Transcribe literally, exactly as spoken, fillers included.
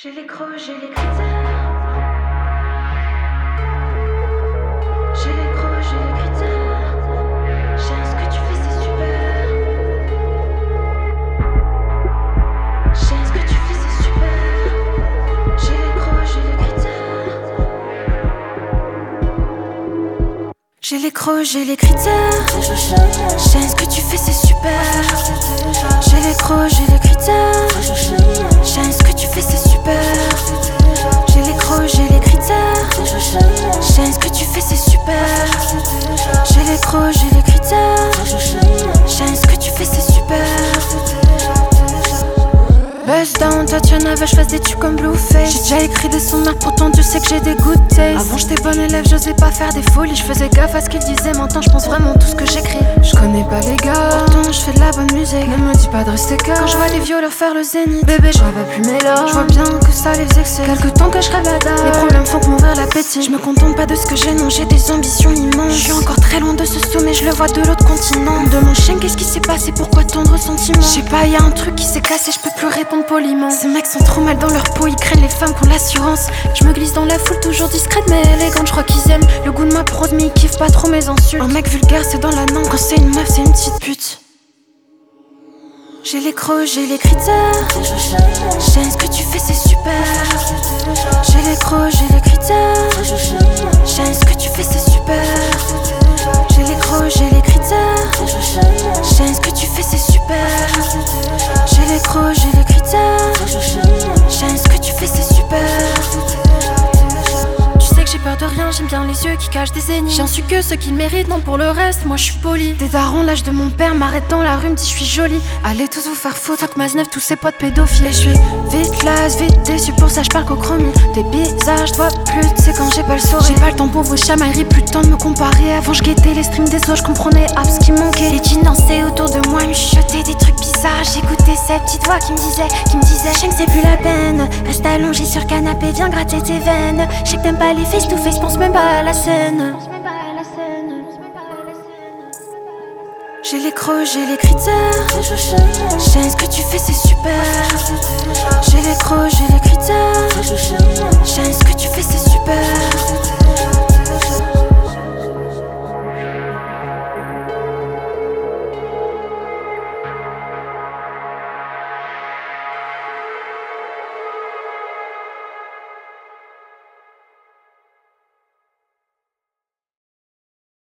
J'ai les crocs, j'ai les critères. J'ai les crocs, j'ai les critères. J'aime ce que tu fais, c'est super. J'aime ce que tu fais, c'est super. J'ai les crocs, j'ai les critères. J'ai les crocs, j'ai les critères. J'aime ce que tu fais, c'est super. J'ai les crocs, j'ai les critères. J'aime ce que tu fais, c'est super. J'ai les crocs, j'ai les critères. J'aime ce que tu fais, c'est super. J'ai les crocs, j'ai les critères. J'aime ce que tu fais, c'est super. Buzz down, Tatiana veut je fasse des tubes comme Blueface. J'ai déjà écrit des sons merde, pourtant tu sais que j'ai des good taste. Avant j'étais bonne élève, j'osais pas faire des folies. Je faisais gaffe à ce qu'ils disaient, maintenant je pense vraiment tout ce que j'écris. Je connais pas les gars, pourtant je fais de la bonne musique. Ne me dis pas de rester calme. Quand je vois les violeurs faire le zénith, bébé je rêve plus mes larmes. Je vois bien que ça les excès. Quelque temps que je rêve la dalle. Les problèmes font que m'ouvrir l'appétit. Je me contente pas de ce que j'ai, non j'ai des ambitions immenses. Je suis encore très loin de ce sommet, je le vois de l'autre continent. De mon chien, qu'est-ce qui s'est passé, pourquoi tant de ressentiments? Je sais pas, y'a un truc qui s'est cassé, je peux plus répondre poliment. Ces mecs sont trop mal dans leur peau, ils craignent les femmes qui ont l'assurance. Je me glisse dans la foule, toujours discrète mais élégante. Je crois qu'ils aiment le goût de ma prose, mais ils kiffent pas trop mes insultes. Un mec vulgaire, c'est dans la langue, quand c'est une meuf, c'est une petite pute. J'ai les crocs, j'ai les critères. J'aime ce que tu fais, c'est super. J'ai les crocs, j'ai les critères. J'aime ce que tu fais, c'est super. J'ai les crocs, j'ai les critères. J'aime ce que tu fais, c'est super. J'ai les crocs, j'ai les critères. J'aime ce que tu fais, c'est super. Tu sais que j'ai peur de rien, j'aime bien les yeux qui cachent des énigmes. J'en suis que ceux qui le méritent, non pour le reste, moi je suis poli. Des darons, l'âge de mon père m'arrête dans la rue, me dit je suis jolie. Allez tous vous faire foutre, fuck Maznev, tous ses potes pédophiles. Et je suis vite las, vite déçu, pour ça je parle qu'au chromie. T'es bizarre, je dois plus, c'est quand j'ai pas le sourire. J'ai pas le temps pour vos chamailleries, plus le temps de me comparer. Avant je guettais les streams des autres, je comprenais à ce qui manquait. Les jeans dansaient autour de moi, me chuchotaient des trucs bizarres. J'écoutais cette petite voix qui me disait, qui me disait, je sais que c'est plus la peine. Reste allongé sur canapé, viens gratter tes veines. Je sais que t'aimes pas les face to face, pense même pas à la scène. J'ai les crocs, j'ai les critères. J'aime ce que tu fais, c'est super. J'ai les crocs, j'ai les critères. J'aime ce que tu fais, c'est super.